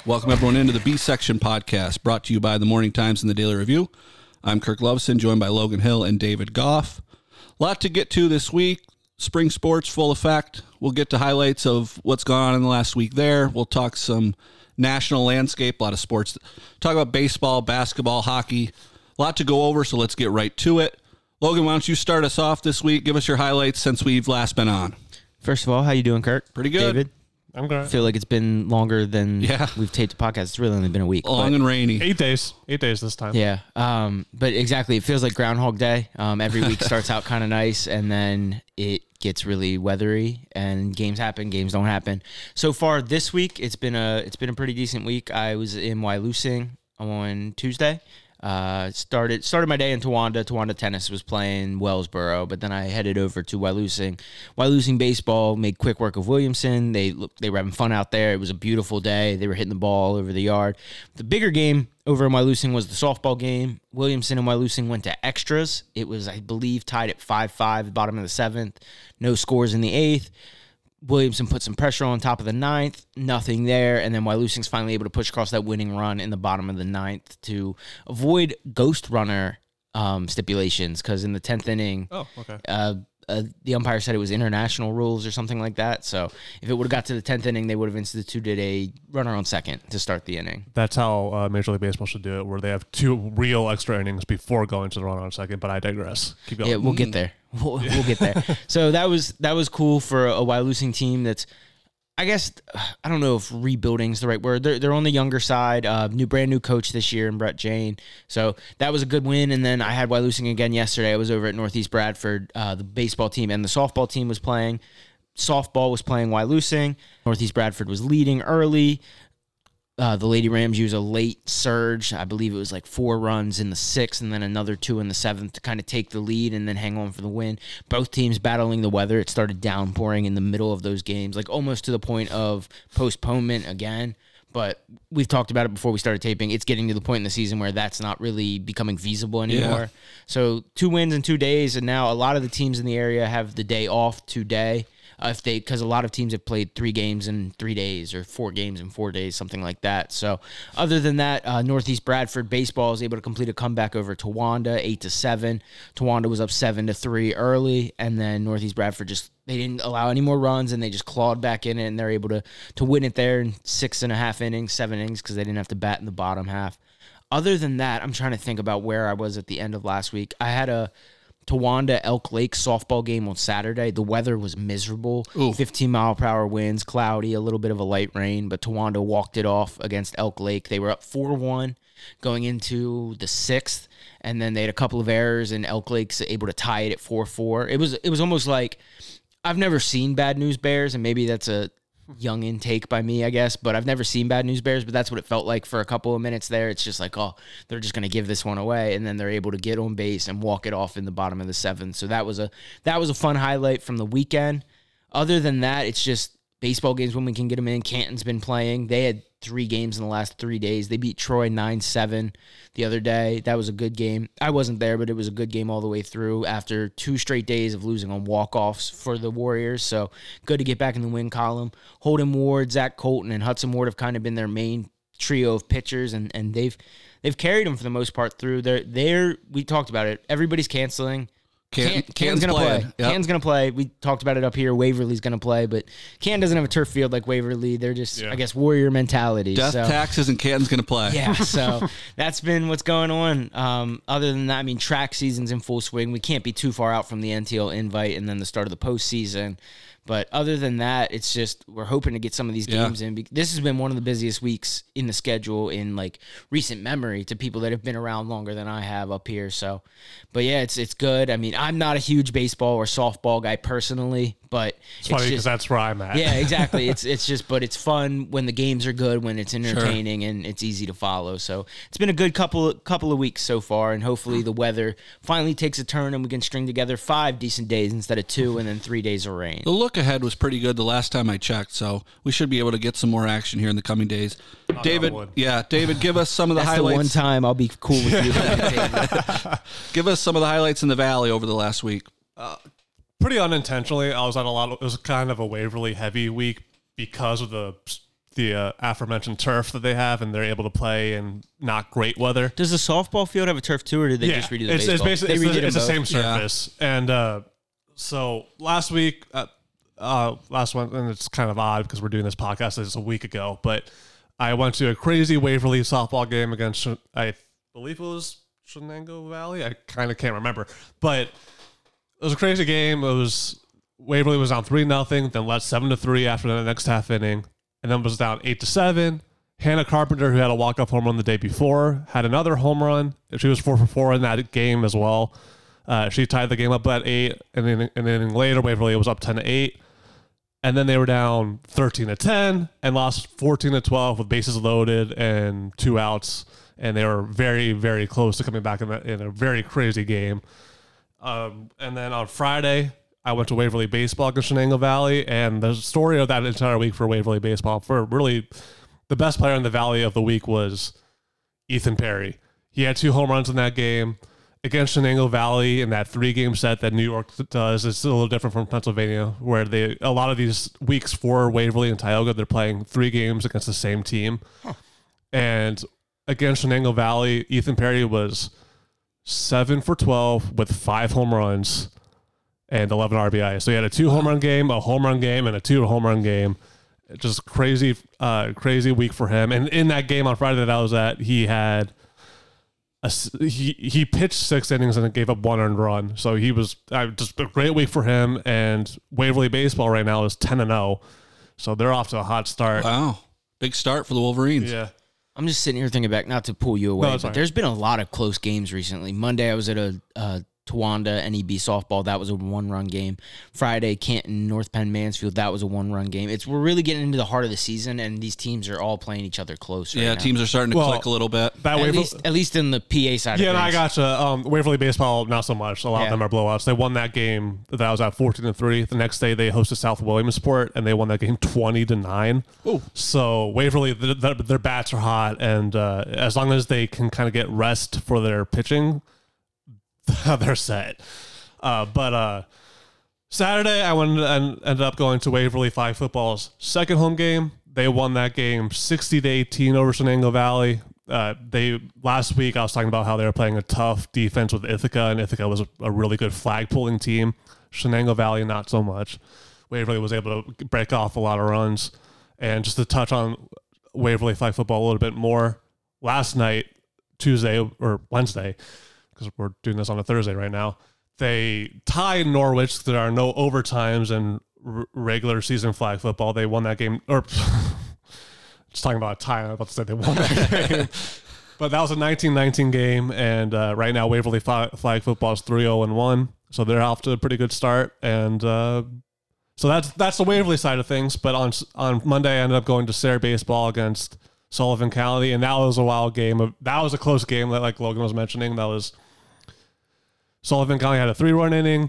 Welcome everyone into the B Section podcast, brought to you by the Morning Times and the Daily Review. I'm Kirk Lovison, joined by Logan Hill and David Goff. A lot to get to this week. Spring sports full effect. We'll get to highlights of what's gone on in the last week there. We'll talk some national landscape, a lot of sports. Talk about baseball, basketball, hockey. A lot to go over, so let's get right to it. Logan, why don't you start us off this week? Give us your highlights since we've last been on. First of all, how you doing, Kirk? Pretty good. David? I'm good. I feel like it's been longer than we've taped the podcast. It's really only been a week. Long and rainy. 8 days. 8 days this time. Yeah. But exactly, it feels like Groundhog Day. Every week starts out kind of nice, and then it gets really weathery, and games happen, games don't happen. So far this week, it's been a pretty decent week. I was in Wyalusing on Tuesday. Started my day in Towanda. Towanda Tennis was playing Wellsboro, but then I headed over to Wyalusing. Wyalusing baseball made quick work of Williamson. They were having fun out there. It was a beautiful day. They were hitting the ball over the yard. The bigger game over in Wyalusing was the softball game. Williamson and Wyalusing went to extras. It was, I believe, tied at 5-5, bottom of the 7th. No scores in the 8th. Williamson put some pressure on top of the 9th, nothing there, and then Wyalusing's finally able to push across that winning run in the bottom of the 9th to avoid ghost runner stipulations, because in the 10th inning, the umpire said it was international rules or something like that. So if it would have got to the 10th inning, they would have instituted a runner on second to start the inning. That's how Major League Baseball should do it, where they have 2 real extra innings before going to the runner on second, but I digress. Keep going. Yeah, we'll get there. We'll get there. So that was cool for a Wyalusing team that's, I guess, I don't know if rebuilding is the right word. They're on the younger side. Brand new coach this year in Brett Jane. So that was a good win. And then I had Wyalusing again yesterday. I was over at Northeast Bradford. The baseball team and the softball team was playing. Softball was playing Wyalusing. Northeast Bradford was leading early. The Lady Rams used a late surge. I believe it was like 4 runs in the 6th and then another 2 in the 7th to kind of take the lead and then hang on for the win. Both teams battling the weather. It started downpouring in the middle of those games, like almost to the point of postponement again. But we've talked about it before we started taping. It's getting to the point in the season where that's not really becoming feasible anymore. Yeah. So 2 wins in 2 days, and now a lot of the teams in the area have the day off today. Because a lot of teams have played 3 games in 3 days or 4 games in 4 days, something like that. So other than that, Northeast Bradford baseball is able to complete a comeback over Towanda, 8-7. Towanda was up 7-3 early, and then Northeast Bradford they didn't allow any more runs, and they just clawed back in it, and they're able to win it there in 6.5 innings, 7 innings, because they didn't have to bat in the bottom half. Other than that, I'm trying to think about where I was at the end of last week. I had a Towanda Elk Lake softball game on Saturday. The weather was miserable. 15-mile-per-hour winds, cloudy, a little bit of a light rain, but Towanda walked it off against Elk Lake. They were up 4-1 going into the 6th, and then they had a couple of errors, and Elk Lake's able to tie it at 4-4. It was almost like, I've never seen Bad News Bears, and maybe that's a young intake by me, I guess, but I've never seen Bad News Bears, but that's what it felt like for a couple of minutes there. It's just like, they're just going to give this one away, and then they're able to get on base and walk it off in the bottom of the 7th. So that was a fun highlight from the weekend. Other than that, it's just baseball games when we can get them in. Canton's been playing. They had 3 games in the last 3 days. They beat Troy 9-7 the other day. That was a good game. I wasn't there, but it was a good game all the way through after 2 straight days of losing on walk-offs for the Warriors. So good to get back in the win column. Holden Ward, Zach Colton, and Hudson Ward have kind of been their main trio of pitchers, and they've carried them for the most part through. We talked about it. Everybody's canceling. Canton's going to play. Yep. Canton's going to play. We talked about it up here. Waverly's going to play, but Canton doesn't have a turf field like Waverly. They're just, I guess, Warrior mentality. Death taxes and Canton's going to play. Yeah, so that's been what's going on. Other than that, I mean, track season's in full swing. We can't be too far out from the NTL invite and then the start of the postseason. But other than that, it's just we're hoping to get some of these games in. This has been one of the busiest weeks in the schedule in like recent memory to people that have been around longer than I have up here. So, but yeah, it's good. I mean, I'm not a huge baseball or softball guy personally, but it's funny because that's where I'm at. Yeah, exactly. It's just, but it's fun when the games are good, when it's entertaining and it's easy to follow. So it's been a good couple of weeks so far, and hopefully the weather finally takes a turn and we can string together 5 decent days instead of 2 and then 3 days of rain. The look ahead was pretty good the last time I checked, so we should be able to get some more action here in the coming days. David, give us some of the highlights. That's the one time I'll be cool with you. Give us some of the highlights in the Valley over the last week. Pretty unintentionally, I was at a lot. It was kind of a Waverly heavy week because of the the aforementioned turf that they have, and they're able to play in not great weather. Does the softball field have a turf too, or did they just redo the baseball? It's basically it's the same both. surface. Yeah. And so last week, last one, and it's kind of odd because we're doing this podcast it's a week ago, but I went to a crazy Waverly softball game against, I believe it was Shenango Valley. I kind of can't remember, but it was a crazy game. It was Waverly was down 3-0, then led 7-3 after the next half inning, and then was down 8-7. Hannah Carpenter, who had a walk-off home run the day before, had another home run. She was 4 for 4 in that game as well. She tied the game up at 8, and then an inning later, Waverly was up 10-8. And then they were down 13-10 and lost 14-12 with bases loaded and 2 outs. And they were very, very close to coming back in a very crazy game. And then on Friday, I went to Waverly Baseball against Shenango Valley. And the story of that entire week for Waverly Baseball, for really the best player in the Valley of the week was Ethan Perry. He had 2 home runs in that game. Against Shenango Valley in that 3-game set that New York does, it's a little different from Pennsylvania, where a lot of these weeks for Waverly and Tioga, they're playing 3 games against the same team. Huh. And against Shenango Valley, Ethan Perry was 7 for 12 with 5 home runs and 11 RBI. So he had a 2 home run game, a home run game, and a 2 home run game. Just crazy week for him. And in that game on Friday that I was at, he had he pitched 6 innings and gave up 1 earned run. So he was just a great week for him. And Waverly Baseball right now is 10-0. So they're off to a hot start. Wow. Big start for the Wolverines. Yeah. I'm just sitting here thinking back, not to pull you away, but there's been a lot of close games recently. Monday, I was at a Towanda NEB softball. That was a 1-run game. Friday, Canton, North Penn, Mansfield. That was a 1-run game. We're really getting into the heart of the season, and these teams are all playing each other close. Right now. Teams are starting to click a little bit. At least in the PA side. Yeah, of things. I gotcha. Waverly Baseball, not so much. A lot of them are blowouts. They won that game that was at 14-3. The next day, they hosted South Williamsport, and they won that game 20-9. Oh, so Waverly, their bats are hot, and as long as they can kind of get rest for their pitching, they're set. But Saturday, I ended up going to Waverly Flag Football's second home game. They won that game 60-18 over Shenango Valley. Last week I was talking about how they were playing a tough defense with Ithaca, and Ithaca was a really good flag pulling team. Shenango Valley, not so much. Waverly was able to break off a lot of runs. And just to touch on Waverly Flag Football a little bit more, last night, Tuesday or Wednesday, because we're doing this on a Thursday right now, they tied Norwich. There are no overtimes in regular season flag football. They won that game. Or just talking about a tie, I'm about to say they won that game. But that was a 19-19 game, and right now Waverly Flag Football is 3-0-1, so they're off to a pretty good start. And so that's the Waverly side of things. But on Monday, I ended up going to Sayre Baseball against Sullivan County, and that was a wild game. That was a close game, that like Logan was mentioning. That was Sullivan County had a 3-run inning.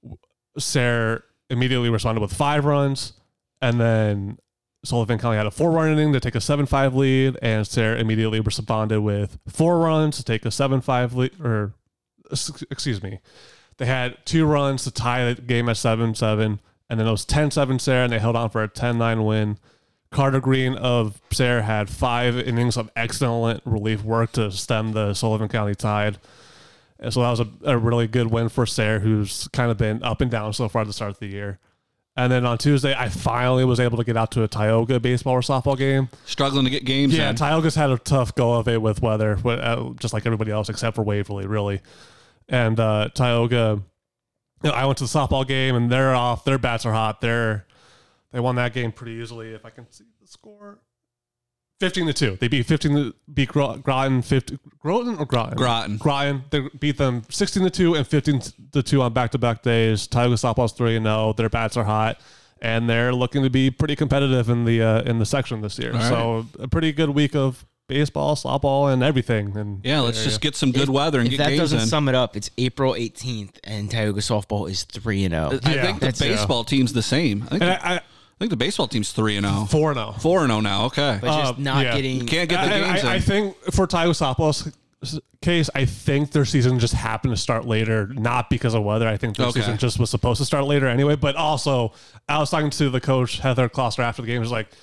Sayre immediately responded with 5 runs, and then Sullivan County had a 4-run inning to take a 7-5 lead, and Sayre immediately responded with 4 runs to take a 7-5 lead. Or, excuse me, they had 2 runs to tie the game at 7-7, and then it was 10-7 Sayre, and they held on for a 10-9 win. Carter Green of Sayre had 5 innings of excellent relief work to stem the Sullivan County tide. And so that was a really good win for Sayre, who's kind of been up and down so far at the start of the year. And then on Tuesday, I finally was able to get out to a Tioga baseball or softball game. Struggling to get games in. Yeah, Tioga's had a tough go of it with weather, just like everybody else except for Waverly, really. And Tioga, I went to the softball game, and they're off. Their bats are hot. They won that game pretty easily. If I can see the score, 15-2. They beat Groton. Groton or Groton? Groton. Groton. They beat them 16-2 and 15-2 on back-to-back days. Tioga softball's 3-0. Their bats are hot, and they're looking to be pretty competitive in the section this year. Right. So a pretty good week of baseball, softball, and everything. And let's just get some good weather and get games in. If that doesn't sum it up, it's April 18th, and Tioga softball is 3-0. I think the baseball team's the same. I think the baseball team's 3-0. 4-0. 4-0 now, okay. But just not getting... You can't get the games in. I think for Tioga softball's case, I think their season just happened to start later, not because of weather. I think their season just was supposed to start later anyway. But also, I was talking to the coach, Heather Kloster, after the game. She was like,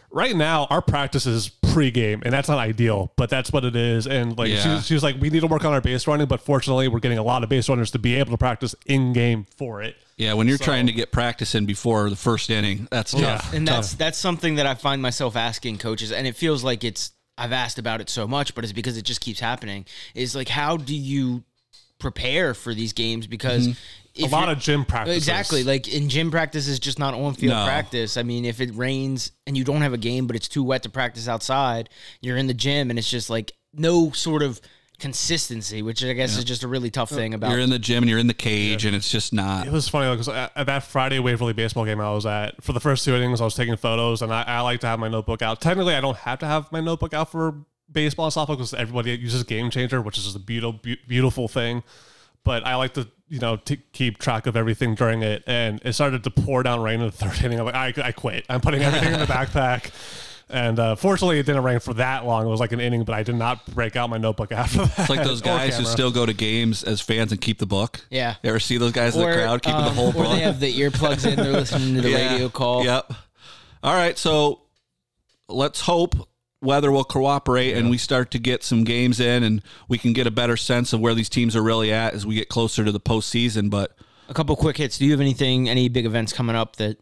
right now our practice is pregame, and that's not ideal, but that's what it is. And like she was like, we need to work on our base running, but fortunately we're getting a lot of base runners to be able to practice in game for it. Yeah, when you're trying to get practice in before the first inning, that's tough. And that's something that I find myself asking coaches, and it feels like I've asked about it so much, but it's because it just keeps happening. Is like, how do you prepare for these games? Because a lot of gym practices. Exactly. Like in gym practice is just not on field practice. I mean, if it rains and you don't have a game, but it's too wet to practice outside, you're in the gym and it's just like no sort of consistency, which I guess is just a really tough thing about. You're in the gym and you're in the cage and it's just not. It was funny because at that Friday Waverly baseball game I was at, for the first 2 innings, I was taking photos, and I like to have my notebook out. Technically, I don't have to have my notebook out for baseball and softball because everybody uses Game Changer, which is just a beautiful thing. But I like to, to keep track of everything during it. And it started to pour down rain in the third inning. I'm like, I quit. I'm putting everything in the backpack. And fortunately, it didn't rain for that long. It was like an inning, but I did not break out my notebook after that. It's like those guys who still go to games as fans and keep the book. Yeah. You ever see those guys in the crowd keeping the whole book? Or they have the earplugs in, they're listening to the radio call. Yep. All right, so let's hope weather will cooperate and we start to get some games in and we can get a better sense of where these teams are really at as we get closer to the postseason. But a couple quick hits. Do you have any big events coming up that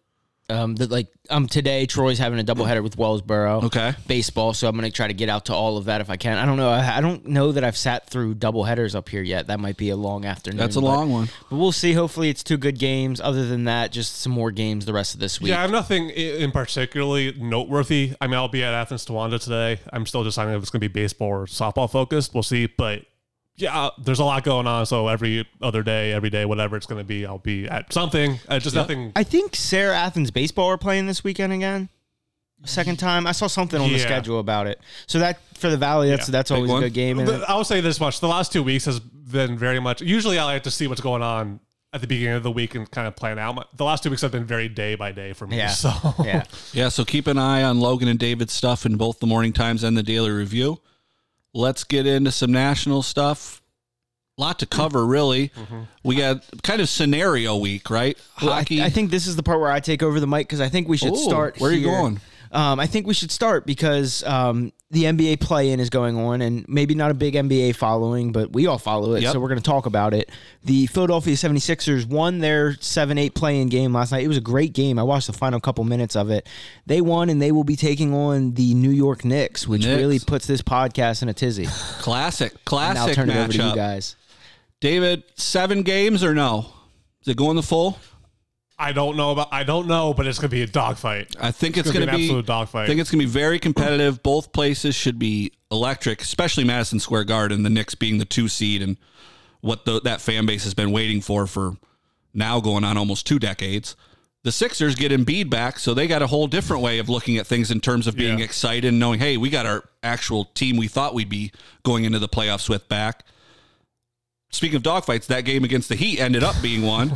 today Troy's having a doubleheader with Wellsboro. Okay. Baseball, so I'm going to try to get out to all of that if I can. I don't know. I don't know that I've sat through doubleheaders up here yet. That might be a long afternoon. That's a long one. But we'll see. Hopefully it's 2 good games. Other than that, just some more games the rest of this week. Yeah, I have nothing in particularly noteworthy. I mean, I'll be at Athens Towanda today. I'm still deciding if it's going to be baseball or softball focused. We'll see, but yeah, there's a lot going on. So every day, whatever it's going to be, I'll be at something. Just nothing. I think Sarah Athens baseball are playing this weekend again. Second time. I saw something on the schedule about it. So that for the Valley, that's always a good game. I will say this much: the last 2 weeks has been very much. Usually, I like to see what's going on at the beginning of the week and kind of plan out. The last 2 weeks have been very day by day for me. Yeah. So So keep an eye on Logan and David's stuff in both the Morning Times and the Daily Review. Let's get into some national stuff. A lot to cover, really. Mm-hmm. We got kind of scenario week, right? Well, Hockey. I think this is the part where I take over the mic because I think we should start. Where are you going? I think we should start because the NBA play-in is going on, and maybe not a big NBA following, but we all follow it, so we're going to talk about it. The Philadelphia 76ers won their 7-8 play-in game last night. It was a great game. I watched the final couple minutes of it. They won, and they will be taking on the New York Knicks, which really puts this podcast in a tizzy. Classic and I'll turn it over to you guys. David, 7 games or no? Is it going the full? I don't know, but it's going to be a dogfight. I think it's going to be an absolute dogfight. I think it's going to be very competitive. Both places should be electric, especially Madison Square Garden, the Knicks being the 2 seed and what that fan base has been waiting for now going on almost 2 decades. The Sixers get Embiid back, so they got a whole different way of looking at things in terms of being excited and knowing, hey, we got our actual team we thought we'd be going into the playoffs with back. Speaking of dogfights, that game against the Heat ended up being one.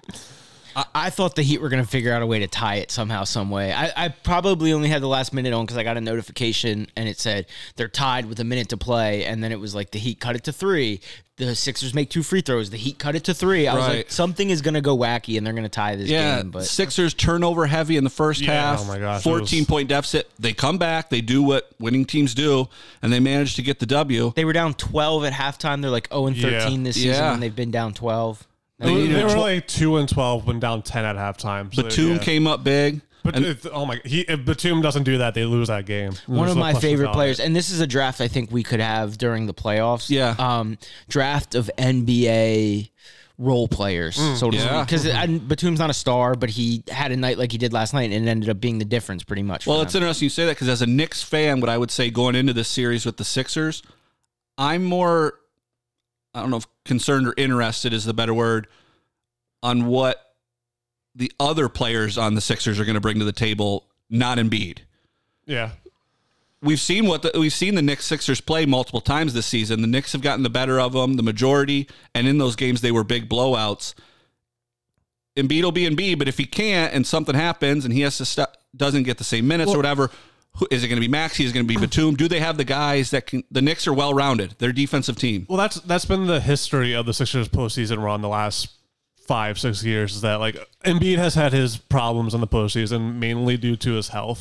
I thought the Heat were going to figure out a way to tie it somehow, some way. I probably only had the last minute on because I got a notification and it said they're tied with a minute to play. And then it was like the Heat cut it to 3. The Sixers make 2 free throws. The Heat cut it to 3. I was like, something is going to go wacky and they're going to tie this game. But Sixers turnover heavy in the first half. Oh my gosh, 14-point deficit. They come back. They do what winning teams do, and they manage to get the W. They were down 12 at halftime. They're like 0-13 this season, and they've been down 12. They were like 2-12 when down 10 at halftime. So Batum came up big. But if Batum doesn't do that, they lose that game. One of my favorite players, and this is a draft I think we could have during the playoffs. Yeah. Draft of NBA role players, so to speak. Because Batum's not a star, but he had a night like he did last night, and it ended up being the difference pretty much. Well, it's interesting you say that because as a Knicks fan, what I would say going into this series with the Sixers, I'm more, I don't know if concerned or interested is the better word, on what the other players on the Sixers are going to bring to the table, not Embiid. Yeah. We've seen the Knicks Sixers play multiple times this season. The Knicks have gotten the better of them, the majority, and in those games they were big blowouts. Embiid will be Embiid, but if he can't and something happens and he has to doesn't get the same minutes or whatever, is it going to be Maxey? Is it going to be Batum? Do they have the guys that can? The Knicks are well-rounded. They're a defensive team. Well, that's been the history of the Sixers postseason run the last 5-6 years, is that like Embiid has had his problems in the postseason mainly due to his health,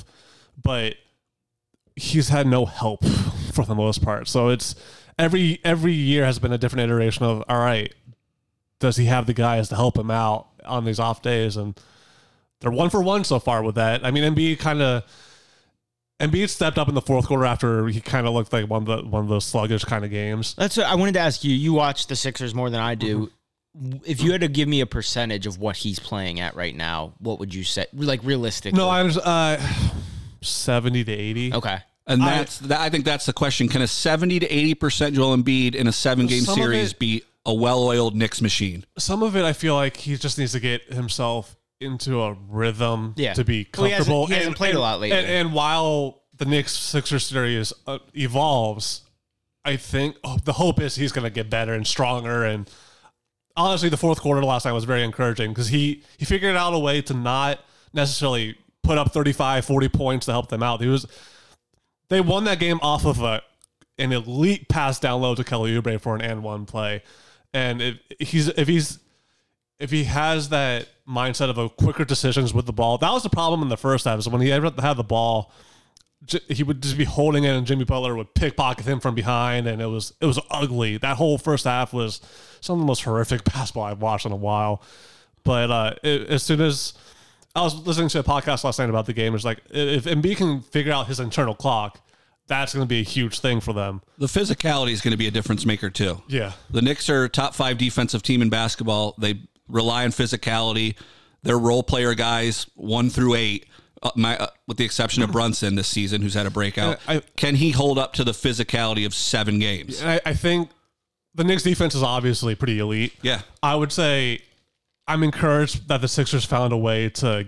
but he's had no help for the most part. So it's every year has been a different iteration of, all right, does he have the guys to help him out on these off days? And they're 1-for-1 so far with that. I mean, Embiid stepped up in the fourth quarter after he kind of looked like one of those sluggish kind of games. That's what I wanted to ask you. You watch the Sixers more than I do. If you had to give me a percentage of what he's playing at right now, what would you say? Like realistically? No, I was 70 to 80. Okay. And I think that's the question. Can a 70 to 80% Joel Embiid in a 7-game series be a well-oiled Knicks machine? Some of it, I feel like he just needs to get himself into a rhythm to be comfortable. He hasn't played a lot lately. And while the Knicks-Sixers series evolves, I think the hope is he's going to get better and stronger. And honestly, the fourth quarter last night was very encouraging because he figured out a way to not necessarily put up 35, 40 points to help them out. They won that game off of an elite pass down low to Kelly Oubre for an and one play. And if he has that mindset of quicker decisions with the ball, that was the problem in the first half. Is when he ever had the ball, he would just be holding it, and Jimmy Butler would pickpocket him from behind, and it was ugly. That whole first half was some of the most horrific basketball I've watched in a while. But as soon as I was listening to a podcast last night about the game, it's like if Embiid can figure out his internal clock, that's going to be a huge thing for them. The physicality is going to be a difference maker too. Yeah. The Knicks are a top 5 defensive team in basketball. They rely on physicality. Their role player guys 1 through 8, with the exception of Brunson this season, who's had a breakout. Can he hold up to the physicality of 7 games? I think the Knicks defense is obviously pretty elite. Yeah. I would say I'm encouraged that the Sixers found a way to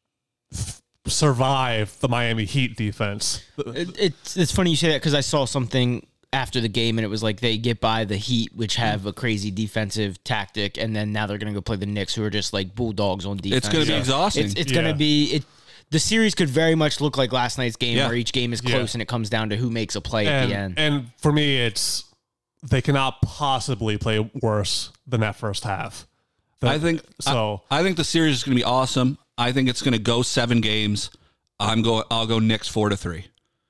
survive the Miami Heat defense. It's funny you say that because I saw something after the game and it was like they get by the Heat, which have a crazy defensive tactic, and then now they're going to go play the Knicks, who are just like bulldogs on defense. It's going to be exhausting. It's going to be the series could very much look like last night's game, where each game is close and it comes down to who makes a play at the end. And for me, they cannot possibly play worse than that first half. I think the series is going to be awesome. I think it's going to go 7 games. I'll go Knicks 4-3.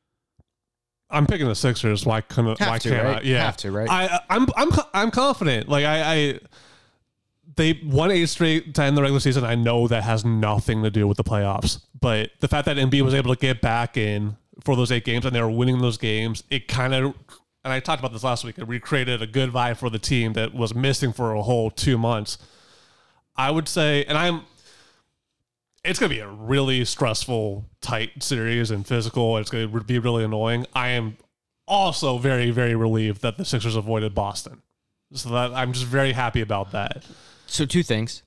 I'm picking the Sixers. Why can't I? Yeah, have to, right? I'm confident. Like they won 8 straight to end the regular season. I know that has nothing to do with the playoffs, but the fact that Embiid was able to get back in for those 8 games and they were winning those games, it kind of, and I talked about this last week, it recreated a good vibe for the team that was missing for a whole 2 months. I would say, it's going to be a really stressful, tight series and physical. It's going to be really annoying. I am also very, very relieved that the Sixers avoided Boston. So that I'm just very happy about that. So 2 things.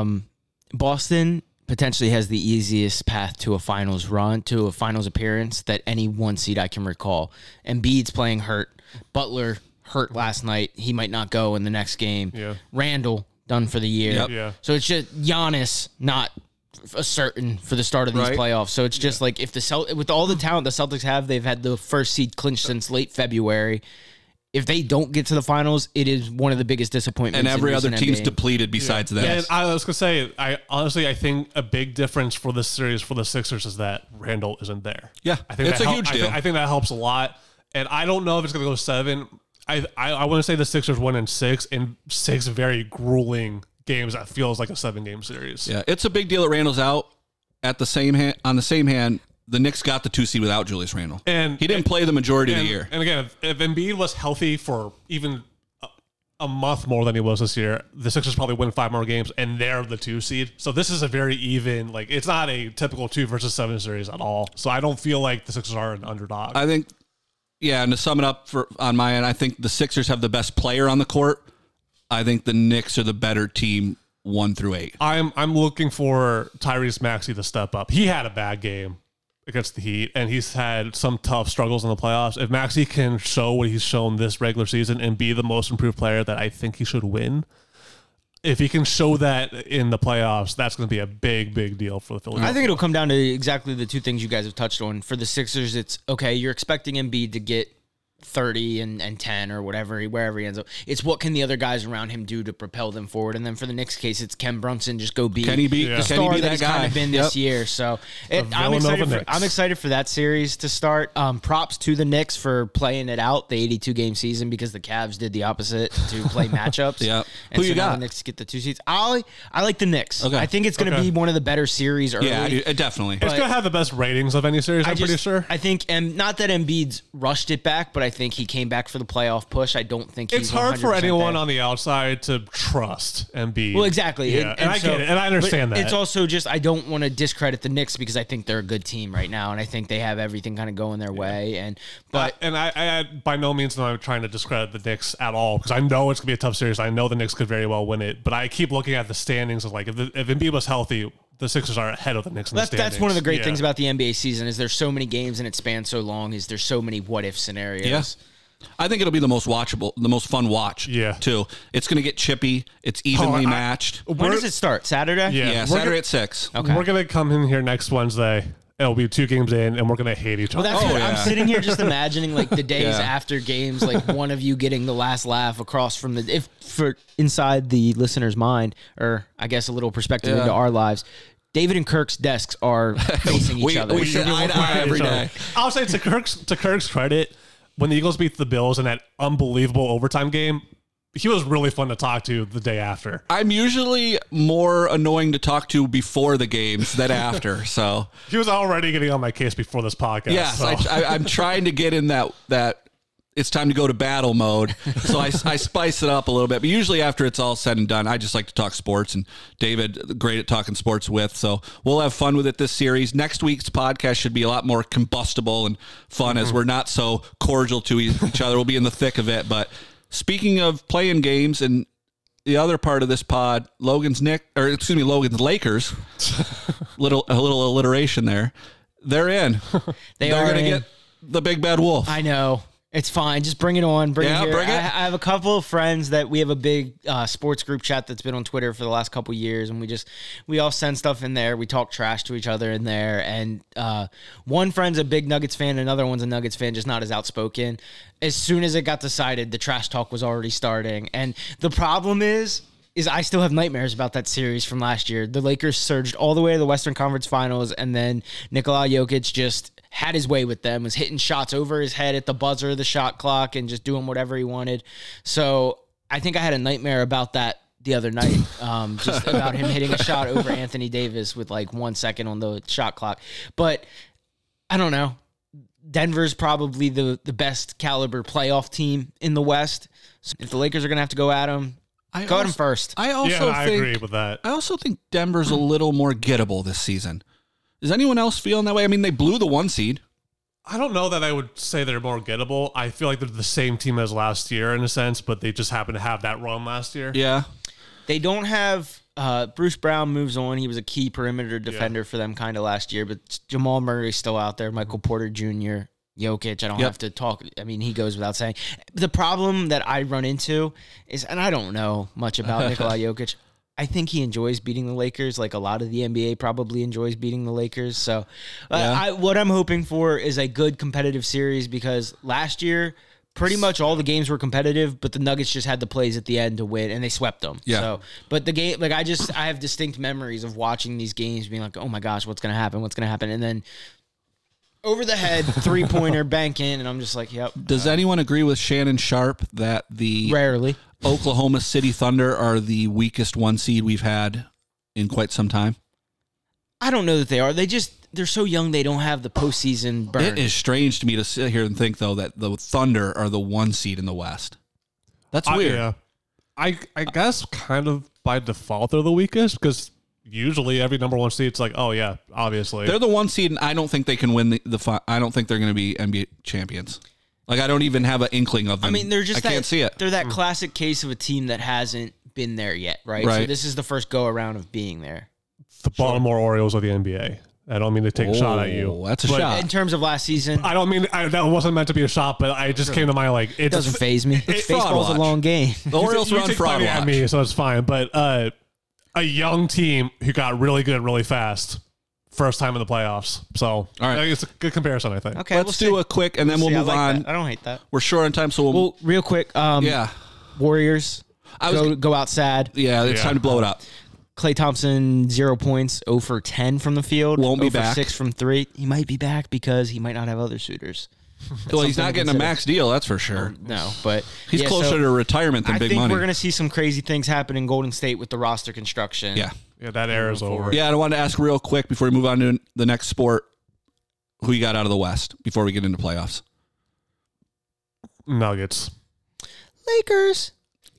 Boston potentially has the easiest path to a finals run, to a finals appearance that any 1 seed I can recall. Embiid's playing hurt. Butler hurt last night. He might not go in the next game. Yeah. Randall done for the year. Yep. Yeah. So it's just Giannis not a certain for the start of these playoffs. So it's just like if with all the talent the Celtics have, they've had the first seed clinched since late February. If they don't get to the finals, it is one of the biggest disappointments. And every other team's NBA. depleted besides that. And I was going to say, I think a big difference for this series for the Sixers is that Randall isn't there. Yeah, I think it's a huge deal. I think that helps a lot. And I don't know if it's going to go 7. I want to say the Sixers win in 6, and 6 very grueling games that feels like a 7-game series. Yeah, it's a big deal that Randall's out. On the same hand, the Knicks got the 2 seed without Julius Randle. And he didn't play the majority of the year. And again, if Embiid was healthy for even a month more than he was this year, the Sixers probably win 5 more games, and they're the 2 seed. So this is a very even, like, it's not a typical 2 versus 7 series at all. So I don't feel like the Sixers are an underdog. I think, and to sum it up on my end, I think the Sixers have the best player on the court. I think the Knicks are the better team 1 through 8. I'm looking for Tyrese Maxey to step up. He had a bad game against the Heat, and he's had some tough struggles in the playoffs. If Maxey can show what he's shown this regular season and be the most improved player that I think he should win, if he can show that in the playoffs, that's going to be a big, big deal for the Philadelphia. I think it'll come down to exactly the 2 things you guys have touched on. For the Sixers, it's okay, you're expecting Embiid to get 30 and 10 or whatever, wherever he ends up. It's what can the other guys around him do to propel them forward. And then for the Knicks case, it's Ken Brunson just go be the star that he's kind of been this year. So I'm excited for that series to start. Props to the Knicks for playing it out, the 82-game season, because the Cavs did the opposite to play matchups. Yeah. And Who you got? The Knicks get the 2 seeds. I like the Knicks. Okay. I think it's going to be one of the better series early. Yeah, definitely. It's going to have the best ratings of any series, I'm pretty sure. I think, and not that Embiid's rushed it back, but I think he came back for the playoff push. I don't think he's It's hard for anyone there. on the outside to trust Embiid. Well, exactly. Yeah, and I get it, and I understand that. It's also just I don't want to discredit the Knicks because I think they're a good team right now, and I think they have everything kind of going their way. And I by no means am I trying to discredit the Knicks at all because I know it's gonna be a tough series. I know the Knicks could very well win it, but I keep looking at the standings of like if Embiid was healthy, the Sixers are ahead of the Knicks in the standings. That's one of the great things about the NBA season is there's so many games and it spans so long. Is there's so many what if scenarios. Yeah. I think it'll be the most watchable, the most fun watch. Yeah. Too. It's going to get chippy. It's evenly matched. When does it start? Saturday? Yeah, Saturday at 6. Okay. We're gonna come in here next Wednesday. It'll be 2 games in, and we're gonna hate each other. Well, that's I'm sitting here just imagining like the days after games, like one of you getting the last laugh across from for inside the listener's mind, or I guess a little perspective into our lives. David and Kirk's desks are facing each other. We sit eye to eye every day. I'll say to Kirk's credit, when the Eagles beat the Bills in that unbelievable overtime game, he was really fun to talk to the day after. I'm usually more annoying to talk to before the games than after. So he was already getting on my case before this podcast. Yes, so. I'm trying to get in that it's time to go to battle mode. So I spice it up a little bit. But usually after it's all said and done, I just like to talk sports. And David, great at talking sports with. So we'll have fun with it this series. Next week's podcast should be a lot more combustible and fun as we're not so cordial to each other. We'll be in the thick of it. But speaking of playing games and the other part of this pod, Logan's Lakers, a little alliteration there. They're in. They're going to get the big bad wolf. I know. It's fine. Just bring it on. Bring it here. Bring it. I have a couple of friends that we have a big sports group chat that's been on Twitter for the last couple of years, and we all send stuff in there. We talk trash to each other in there, and one friend's a big Nuggets fan, another one's a Nuggets fan, just not as outspoken. As soon as it got decided, the trash talk was already starting, and the problem is I still have nightmares about that series from last year. The Lakers surged all the way to the Western Conference Finals, and then Nikola Jokic just had his way with them, was hitting shots over his head at the buzzer of the shot clock and just doing whatever he wanted. So I think I had a nightmare about that the other night, just about him hitting a shot over Anthony Davis with like 1 second on the shot clock. But I don't know. Denver's probably the best caliber playoff team in the West. So if the Lakers are going to have to go at them, go at them first. I agree with that. I also think Denver's a little more gettable this season. Is anyone else feeling that way? I mean, they blew the 1 seed. I don't know that I would say they're more gettable. I feel like they're the same team as last year in a sense, but they just happen to have that run last year. Yeah. They don't have Bruce Brown moves on. He was a key perimeter defender for them kind of last year, but Jamal Murray's still out there. Michael Porter Jr., Jokic, I don't have to talk. I mean, he goes without saying. The problem that I run into is, and I don't know much about Nikola Jokic, I think he enjoys beating the Lakers, like a lot of the NBA probably enjoys beating the Lakers. So what I'm hoping for is a good competitive series because last year, pretty much all the games were competitive, but the Nuggets just had the plays at the end to win, and they swept them. Yeah. So, but the game, like I have distinct memories of watching these games being like, oh my gosh, what's going to happen? What's going to happen? And then over the head, 3-pointer, bank in, and I'm just like, yep. Does anyone agree with Shannon Sharp that the Rarely. Oklahoma City Thunder are the weakest 1 seed we've had in quite some time? I don't know that they are. They're so young they don't have the postseason burn. It is strange to me to sit here and think, though, that the Thunder are the 1 seed in the West. That's weird. Yeah. I guess kind of by default they're the weakest because usually every number 1 seed, it's like, oh yeah, obviously they're the 1 seed, and I don't think they can win the I don't think they're going to be NBA champions. Like I don't even have an inkling of them. I mean, they're just can't see it. They're that classic case of a team that hasn't been there yet, right? So this is the first go around of being there. The Baltimore Orioles of the NBA. I don't mean to take a shot at you. That's a shot. In terms of last season, I don't mean that wasn't meant to be a shot, but I just came to mind like it doesn't faze me. Baseball's a long game. The Orioles run fraud at me, so it's fine. But a young team who got really good really fast, first time in the playoffs. So all right, it's a good comparison, I think. Okay, let's do a quick, and then we'll move on. I don't hate that. We're short on time, so well, real quick. Warriors. Go out sad. Yeah, it's time to blow it up. Klay Thompson, 0 points, 0 for 10 from the field. Won't be 0 for back. 6 from 3. He might be back because he might not have other suitors. Well, he's not getting a max deal, that's for sure. No, but he's closer to retirement than big money. I think we're going to see some crazy things happen in Golden State with the roster construction. Yeah, that era is over. Yeah, I wanted to ask real quick before we move on to the next sport, who you got out of the West before we get into playoffs? Nuggets. Lakers.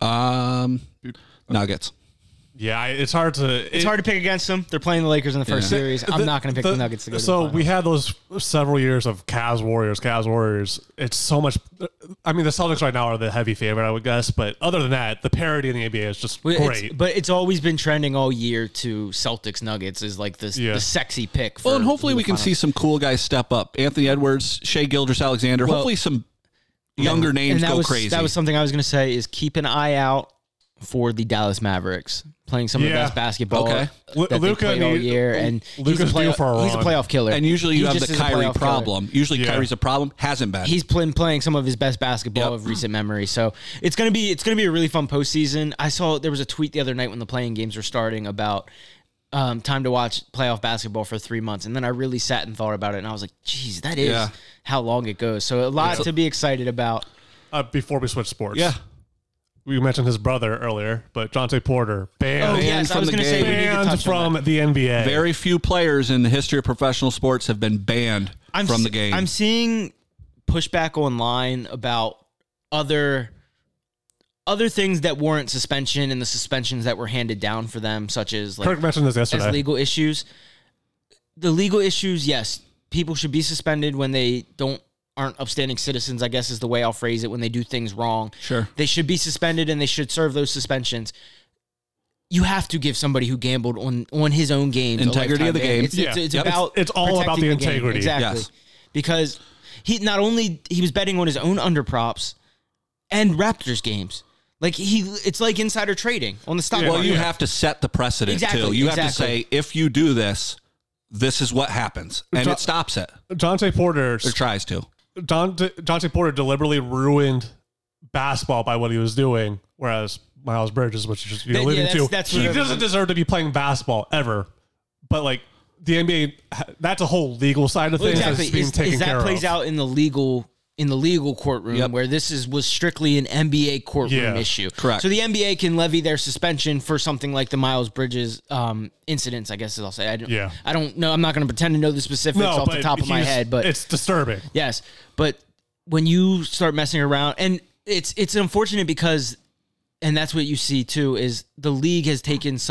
Nuggets. Yeah, it's hard to pick against them. They're playing the Lakers in the first series. I'm not going to pick the Nuggets to go to the finals. We had those several years of Cavs Warriors. It's so much. I mean, the Celtics right now are the heavy favorite, I would guess. But other than that, the parity in the NBA is just great. But it's always been trending all year to Celtics Nuggets is like the sexy pick. Well, and hopefully we can see some cool guys step up. Anthony Edwards, Shai Gilgeous-Alexander. Hopefully some younger names go crazy. That was something I was going to say is keep an eye out for the Dallas Mavericks playing some of the best basketball that they played all year, and he's a playoff killer. And usually you have the Kyrie problem. Usually Kyrie's a problem. Hasn't been. He's playing some of his best basketball of recent memory. So it's gonna be a really fun postseason. I saw there was a tweet the other night when the playing games were starting about time to watch playoff basketball for 3 months, and then I really sat and thought about it, and I was like, geez, that is how long it goes. So a lot to be excited about. Before we switch sports, we mentioned his brother earlier, but Jontay Porter banned from the NBA. Very few players in the history of professional sports have been banned from the game. I'm seeing pushback online about other things that warrant suspension and the suspensions that were handed down for them, such as Kirk mentioned this yesterday. As legal issues. The legal issues, yes, people should be suspended when they aren't upstanding citizens, I guess is the way I'll phrase it, when they do things wrong. Sure. They should be suspended and they should serve those suspensions. You have to give somebody who gambled on his own games integrity of the game. It's all about the integrity. Exactly. Yes. Because he was betting on his own underprops and Raptors games. It's like insider trading on the stock market. Well, you have to set the precedent too. You have to say, if you do this, this is what happens. And it stops it. Jontay Porter tries to. Jontay Porter deliberately ruined basketball by what he was doing, whereas Miles Bridges, which you're alluding to, he doesn't deserve to be playing basketball ever. But the NBA, that's a whole legal side of things that's being taken care of. That plays out in the legal courtroom where this was strictly an NBA courtroom issue. Correct. So the NBA can levy their suspension for something like the Miles Bridges incidents, I guess as I'll say. I don't know. I'm not going to pretend to know the specifics off the top of my head, but it's disturbing. Yes. But when you start messing around, and it's unfortunate because, and that's what you see too, is the league has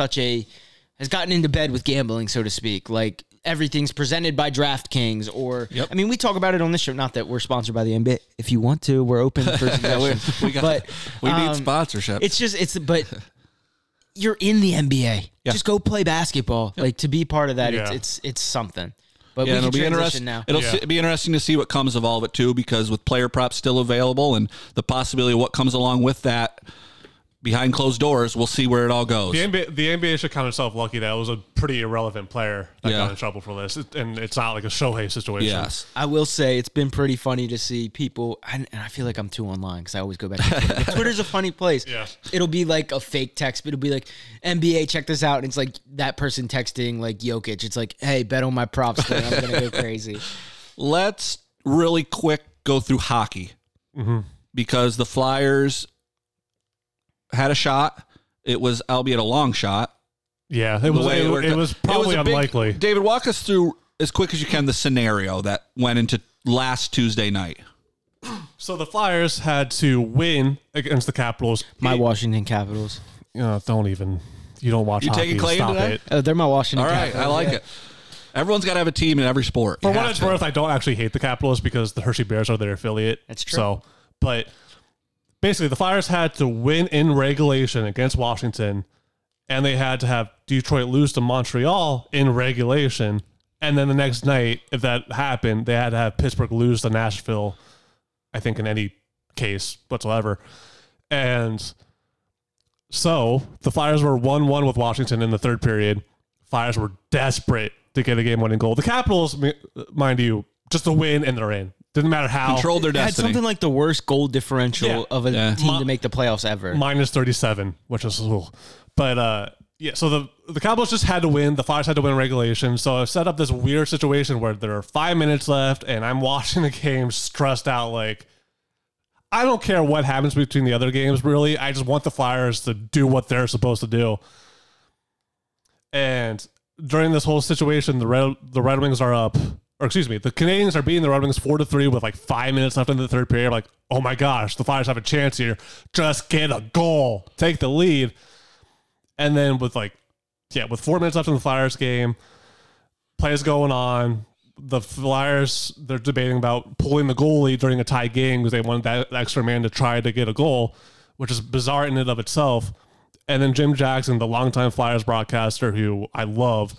gotten into bed with gambling, so to speak. Everything's presented by DraftKings I mean, we talk about it on this show. Not that we're sponsored by the NBA. If you want to, we're open for suggestions. we need sponsorship. But you're in the NBA. Yeah. Just go play basketball. To be part of that, it's something. But we can transition now. It'll be interesting to see what comes of all of it too, because with player props still available and the possibility of what comes along with that, behind closed doors, we'll see where it all goes. The NBA should count itself lucky that it was a pretty irrelevant player that got in trouble for this, and it's not like a Shohei situation. Yes, I will say it's been pretty funny to see people, and I feel like I'm too online because I always go back to Twitter. But Twitter's a funny place. Yeah. It'll be like a fake text, but it'll be like, NBA, check this out. And it's like that person texting like Jokic. It's like, hey, bet on my props thing. I'm going to go crazy. Let's really quick go through hockey because the Flyers had a shot. It was, albeit a long shot. Yeah, it was probably unlikely. David, walk us through as quick as you can the scenario that went into last Tuesday night. So the Flyers had to win against the Capitals. My Washington Capitals. Don't even. You don't watch hockey. You taking Clay into that? They're my Washington Capitals. All right, I like it. Everyone's got to have a team in every sport. For what it's worth, I don't actually hate the Capitals because the Hershey Bears are their affiliate. That's true. So, but basically, the Flyers had to win in regulation against Washington, and they had to have Detroit lose to Montreal in regulation. And then the next night, if that happened, they had to have Pittsburgh lose to Nashville, I think, in any case whatsoever. And so the Flyers were 1-1 with Washington in the third period. Flyers were desperate to get a game-winning goal. The Capitals, mind you, just a win and they're in. Didn't matter how. Controlled their Had destiny. something like the worst goal differential of a team to make the playoffs ever. Minus 37, which is but so the Cowboys just had to win. The Flyers had to win regulation. So I set up this weird situation where there are 5 minutes left and I'm watching the game stressed out. Like, I don't care what happens between the other games, really. I just want the Flyers to do what they're supposed to do. And during this whole situation, the Red Wings are up. Or excuse me, the Canadians are beating the Red Wings 4-3 with like 5 minutes left in the third period. I'm like, oh my gosh, the Flyers have a chance here. Just get a goal. Take the lead. And then with 4 minutes left in the Flyers game, plays going on. The Flyers, they're debating about pulling the goalie during a tie game because they wanted that extra man to try to get a goal, which is bizarre in and of itself. And then Jim Jackson, the longtime Flyers broadcaster, who I love,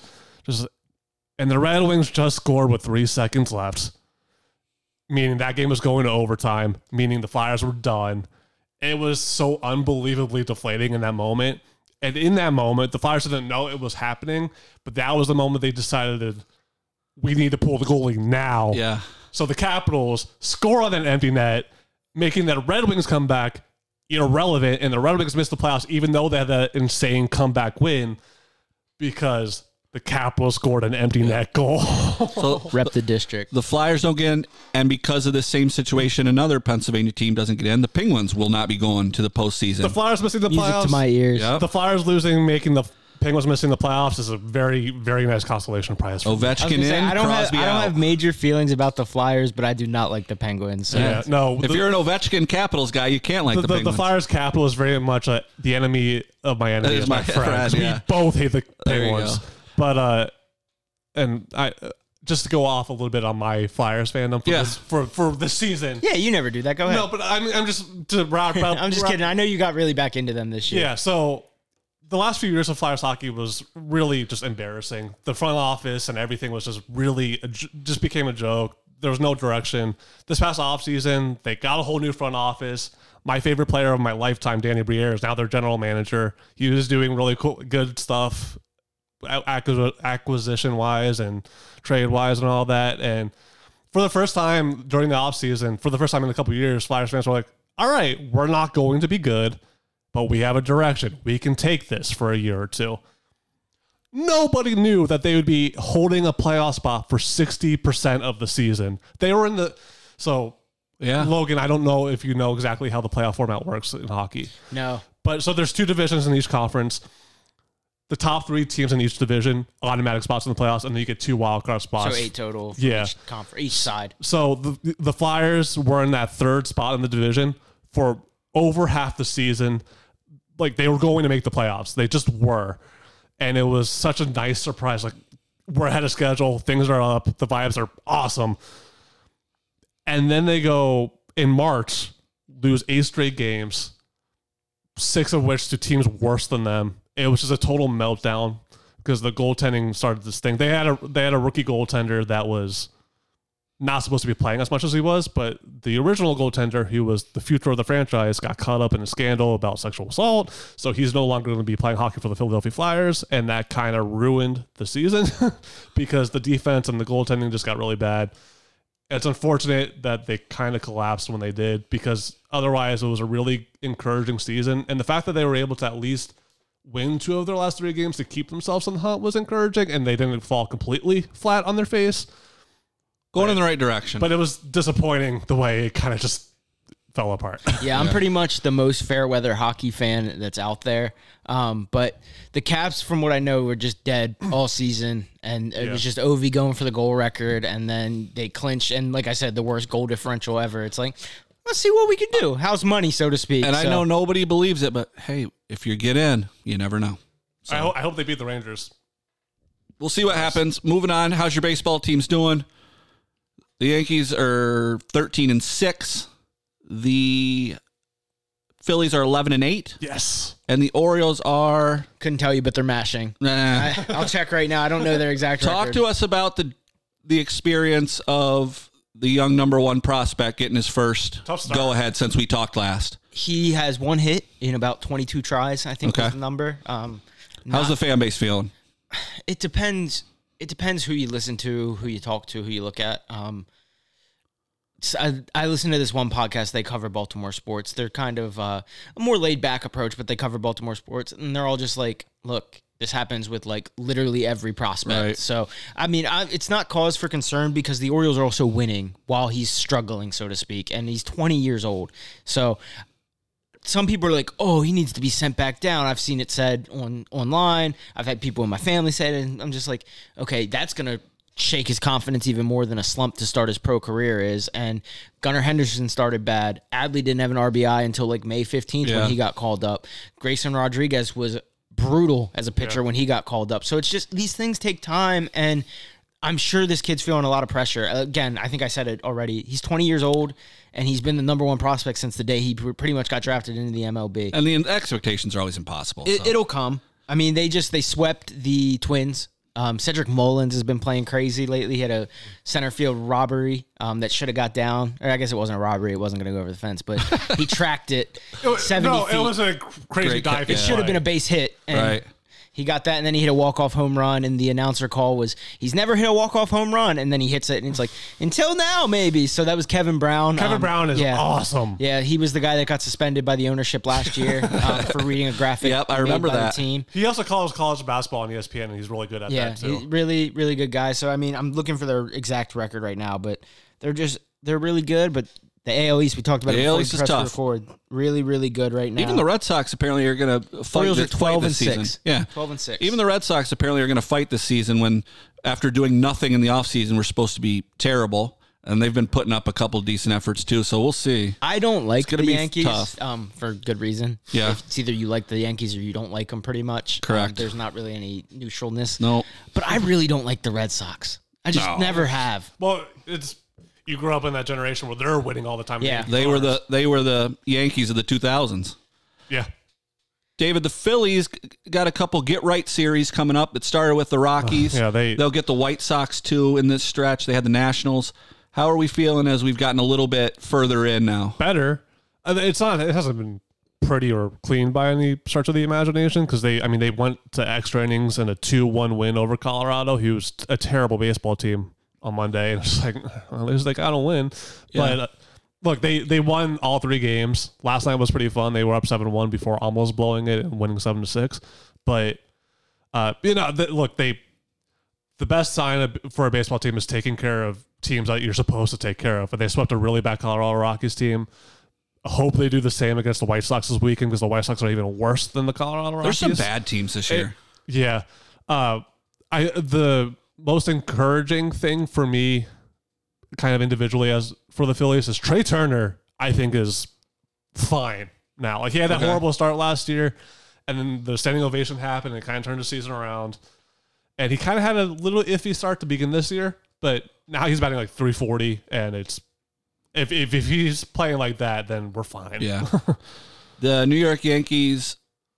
and the Red Wings just scored with 3 seconds left, meaning that game was going to overtime, meaning the Flyers were done. It was so unbelievably deflating in that moment. And in that moment, the Flyers didn't know it was happening, but that was the moment they decided we need to pull the goalie now. Yeah. So the Capitals score on an empty net, making that Red Wings comeback irrelevant, and the Red Wings missed the playoffs even though they had that insane comeback win because the Capitals scored an empty net goal. So Rep the district. the Flyers don't get in, and because of this same situation, another Pennsylvania team doesn't get in. The Penguins will not be going to the postseason. The Flyers missing the Music playoffs. to my ears. Yep. The Flyers losing, making the Penguins missing the playoffs is a very, very nice consolation prize. For I was Ovechkin gonna say, in, I don't Crosby out. have major feelings about the Flyers, but I do not like the Penguins. So yeah, no. If you're an Ovechkin Capitals guy, you can't like the Penguins. The Flyers capital is very much the enemy of my enemy That is is my my friend. friend, yeah. We both hate the There you Penguins. go. But and I just to go off a little bit on my Flyers fandom for this season. yeah, you never do that. Go ahead. No, but I'm just to wrap up. I'm just kidding. I know you got really back into them this year. Yeah, so the last few years of Flyers hockey was really just embarrassing. The front office and everything was just really just became a joke. There was no direction. This past offseason, they got a whole new front office. My favorite player of my lifetime, Danny Briere, is now their general manager. He was doing really cool, good stuff acquisition-wise and trade-wise and all that. And for the first time during the offseason, for the first time in a couple of years, Flyers fans were like, all right, we're not going to be good, but we have a direction. We can take this for a year or two. Nobody knew that they would be holding a playoff spot for 60% of the season. They were in the... So, Yeah. Logan, I don't know if you know exactly how the playoff format works in hockey. No. But so there's 2 divisions in each conference. The top 3 teams in each division, automatic spots in the playoffs, and then you get 2 wildcard spots. So 8 total for each side. So the Flyers were in that 3rd spot in the division for over half the season. Like, they were going to make the playoffs. They just were. And it was such a nice surprise. Like, we're ahead of schedule. Things are up. The vibes are awesome. And then they go, in March, lose 8 straight games, 6 of which to teams worse than them. It was just a total meltdown because the goaltending started this thing. They had a rookie goaltender that was not supposed to be playing as much as he was, but the original goaltender, who was the future of the franchise, got caught up in a scandal about sexual assault. So he's no longer going to be playing hockey for the Philadelphia Flyers, and that kind of ruined the season because the defense and the goaltending just got really bad. It's unfortunate that they kind of collapsed when they did because otherwise it was a really encouraging season. And the fact that they were able to at least win 2 of their last 3 games to keep themselves in the hunt was encouraging, and they didn't fall completely flat on their face. Going in the right direction. But it was disappointing the way it kind of just fell apart. Yeah, I'm pretty much the most fair weather hockey fan that's out there. But the Caps, from what I know, were just dead all season, and it was just Ovi going for the goal record, and then they clinched, and like I said, the worst goal differential ever. It's like, let's see what we can do. How's money, so to speak. And I know nobody believes it, but hey, if you get in, you never know. So I hope they beat the Rangers. we'll see what happens. Moving on, how's your baseball teams doing? The Yankees are 13-6. The Phillies are 11-8. Yes. And the Orioles are... Couldn't tell you, but they're mashing. Nah. I'll check right now. I don't know their exact Talk record. to us about the experience of the young number 1 prospect getting his first go-ahead since we talked last. He has 1 hit in about 22 tries, I think Okay. was the number. How's the fan base feeling? It depends it depends who you listen to, who you talk to, who you look at. So I listen to this one podcast. They cover Baltimore sports. They're kind of a more laid back approach, but they cover Baltimore sports, and they're all just like, look, this happens with like literally every prospect. Right. So, I mean, it's not cause for concern because the Orioles are also winning while he's struggling, so to speak, and he's 20 years old. So some people are like, oh, he needs to be sent back down. I've seen it said online. I've had people in my family say it, and I'm just like, okay, that's going to shake his confidence even more than a slump to start his pro career is. And Gunnar Henderson started bad. Adley didn't have an RBI until like May 15th when he got called up. Grayson Rodriguez was brutal as a pitcher when he got called up. So it's just, these things take time, and I'm sure this kid's feeling a lot of pressure. Again, I think I said it already. He's 20 years old, and he's been the number one prospect since the day he pretty much got drafted into the MLB. And the expectations are always impossible. It'll come. I mean, they swept the Twins. Cedric Mullins has been playing crazy lately. He had a center field robbery that should have got down. Or I guess it wasn't a robbery. It wasn't going to go over the fence, but he tracked it 70 feet. It was a crazy dive. It should have been a base hit. And right. He got that, and then he hit a walk-off home run, and the announcer call was, he's never hit a walk-off home run, and then he hits it, and it's like, until now, maybe. So that was Kevin Brown. Kevin Brown is awesome. Yeah, he was the guy that got suspended by the ownership last year for reading a graphic. Yep, I remember that. The team. He also calls college basketball on ESPN, and he's really good at that, too. Yeah, really, really good guy. So, I mean, I'm looking for their exact record right now, but they're really good, but the AL East, we talked about it before. East is tough. Record. Really, really good right now. Even the Red Sox apparently are going to fight Orioles are 12 this and season. 6. Yeah, 12 and 6. Even the Red Sox apparently are going to fight this season when, after doing nothing in the offseason, we're supposed to be terrible. And they've been putting up a couple of decent efforts, too. So we'll see. I don't like the Yankees tough. For good reason. Yeah. It's either you like the Yankees or you don't like them pretty much. Correct. There's not really any neutralness. No. But I really don't like the Red Sox. I just never have. Well, you grew up in that generation where they're winning all the time. Yeah. They were the Yankees of the 2000s. Yeah. David, the Phillies got a couple get-right series coming up. It started with the Rockies. They'll get the White Sox, too, in this stretch. They had the Nationals. How are we feeling as we've gotten a little bit further in now? Better. It hasn't been pretty or clean by any stretch of the imagination because they went to extra innings and a 2-1 win over Colorado, who's a terrible baseball team on Monday. And it's like, well, they got to win. Yeah. But look, they won all 3 games. Last night was pretty fun. They were up 7-1 before almost blowing it and winning 7-6. But the best sign for a baseball team is taking care of teams that you're supposed to take care of. But they swept a really bad Colorado Rockies team. I hope they do the same against the White Sox this weekend because the White Sox are even worse than the Colorado Rockies. There's some bad teams this year. The most encouraging thing for me, kind of individually as for the Phillies, is Trey Turner, I think, is fine now. Like, he had that horrible start last year, and then the standing ovation happened, and it kind of turned the season around. And he kind of had a little iffy start to begin this year, but now he's batting like 340, and it's if he's playing like that, then we're fine. Yeah. The New York Yankees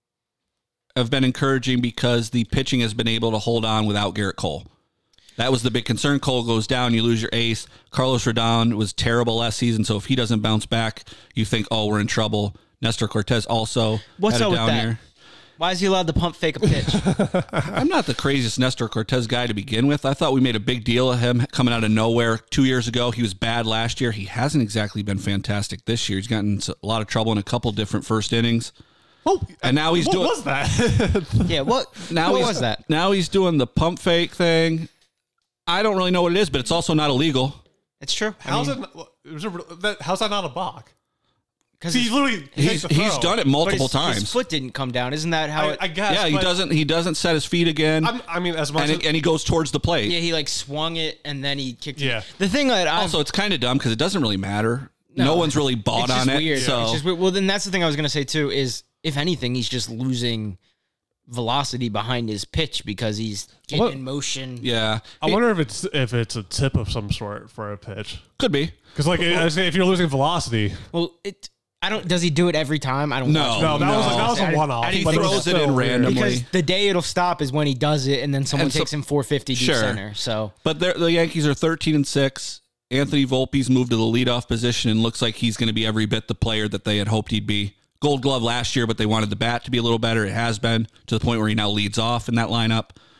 have been encouraging because the pitching has been able to hold on without Garrett Cole. That was the big concern. Cole goes down, you lose your ace. Carlos Rodon was terrible last season, so if he doesn't bounce back, you think, oh, we're in trouble. Nestor Cortez also What's had up a down with that? year. Why is he allowed to pump fake a pitch? I'm not the craziest Nestor Cortez guy to begin with. I thought we made a big deal of him coming out of nowhere 2 years ago. He was bad last year. He hasn't exactly been fantastic this year. He's gotten a lot of trouble in a couple different first innings. Oh, and now he's doing. What was that? Yeah, what was that? Now he's doing the pump fake thing. I don't really know what it is, but it's also not illegal. It's true. How's that not a balk? Because he's done it multiple times. His foot didn't come down. Isn't that how I guess. Yeah, he doesn't set his feet again. As much and he goes towards the plate. Yeah, he like swung it and then he kicked it. Yeah. The thing that also, it's kind of dumb because it doesn't really matter. No one's really bought on it. Weird. So it's just weird. Well, then that's the thing I was going to say too is if anything, he's just losing velocity behind his pitch because he's in motion. Yeah. I wonder if it's a tip of some sort for a pitch. Could be. Because if you're losing velocity. Well, does he do it every time? I don't know. No, that was a one-off. He throws it in randomly. Because the day it'll stop is when he does it, and then someone takes him 450 deep center. So, but the Yankees are 13-6. Anthony Volpe's moved to the leadoff position and looks like he's going to be every bit the player that they had hoped he'd be. Gold Glove last year, but they wanted the bat to be a little better. It has been to the point where he now leads off in that lineup.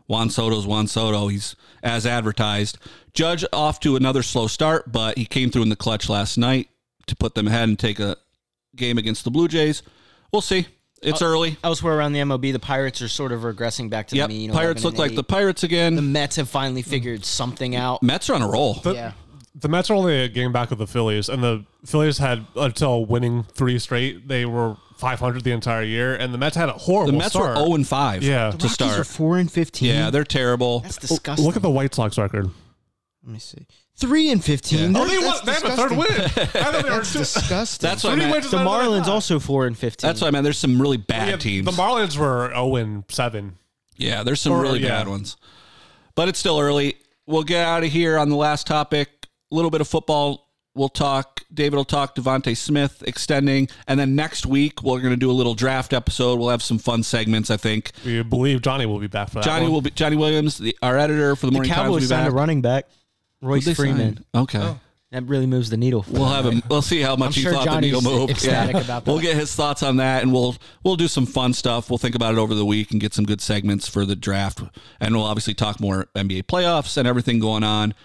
Juan Soto's Juan Soto. He's as advertised. Judge off to another slow start, but he came through in the clutch last night to put them ahead and take a game against the Blue Jays. We'll see. It's early. Elsewhere around the MLB, the Pirates are sort of regressing back to the mean. Pirates look like the Pirates again. The Mets have finally figured something out. Mets are on a roll. The Mets are only a game back of the Phillies, and the Phillies had, until winning 3 straight, they were 500 the entire year, and the Mets had a horrible The Mets start. were 0-5 The to start. Rockies are 4-15. Yeah, they're terrible. That's disgusting. Look at the White Sox record. Let me see. 3-15. Yeah. Oh, they won. They have a third win. I thought they were disgusting. That's what I meant. The Marlins also 4-15. That's what I meant. There's some really bad teams. The Marlins were 0-7. Yeah, there's some really bad ones. But it's still early. We'll get out of here on the last topic. A little bit of football. We'll talk. David will talk Devontae Smith extending. And then next week, we're going to do a little draft episode. We'll have some fun segments, I think. We believe Johnny will be back for that. Johnny Williams, our editor for the Morning Times, will be Cowboys signed back. a running back, Royce Freeman. Okay. Oh. That really moves the needle. We'll have him. We'll see how much he thought the needle moved. Ecstatic about that. We'll get his thoughts on that, and we'll do some fun stuff. We'll think about it over the week and get some good segments for the draft, and we'll obviously talk more NBA playoffs and everything going on.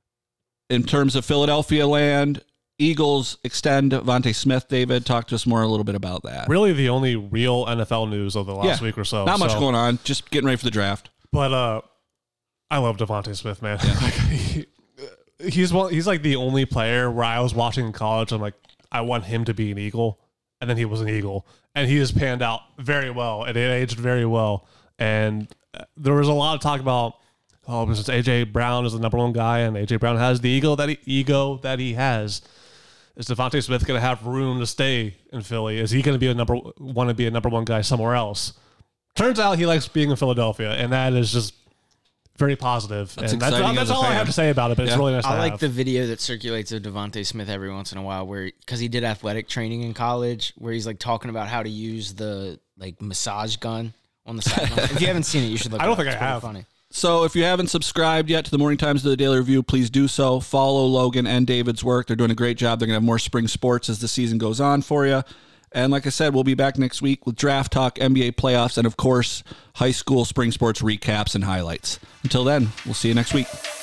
In terms of Philadelphia land, Eagles extend Devontae Smith. David, talk to us more a little bit about that. Really, the only real NFL news of the last week or so. Not much going on. Just getting ready for the draft. But I love Devontae Smith, man. Yeah. He's like the only player where I was watching in college. I'm like, I want him to be an Eagle, and then he was an Eagle, and he has panned out very well, and it aged very well. And there was a lot of talk about, since AJ Brown is the number one guy, and AJ Brown has the ego that he has. Is Devontae Smith going to have room to stay in Philly? Is he going to be a number one guy somewhere else? Turns out he likes being in Philadelphia, and that is just very positive. That's and exciting. That's all I have to say about it, but it's really nice to have. I like the video that circulates of Devontae Smith every once in a while because he did athletic training in college where he's like talking about how to use the like massage gun on the sideline. If you haven't seen it, you should look I it don't up. think It's I have. funny. So if you haven't subscribed yet to the Morning Times of the Daily Review, please do so. Follow Logan and David's work. They're doing a great job. They're going to have more spring sports as the season goes on for you. And like I said, we'll be back next week with draft talk, NBA playoffs, and of course, high school spring sports recaps and highlights. Until then, we'll see you next week.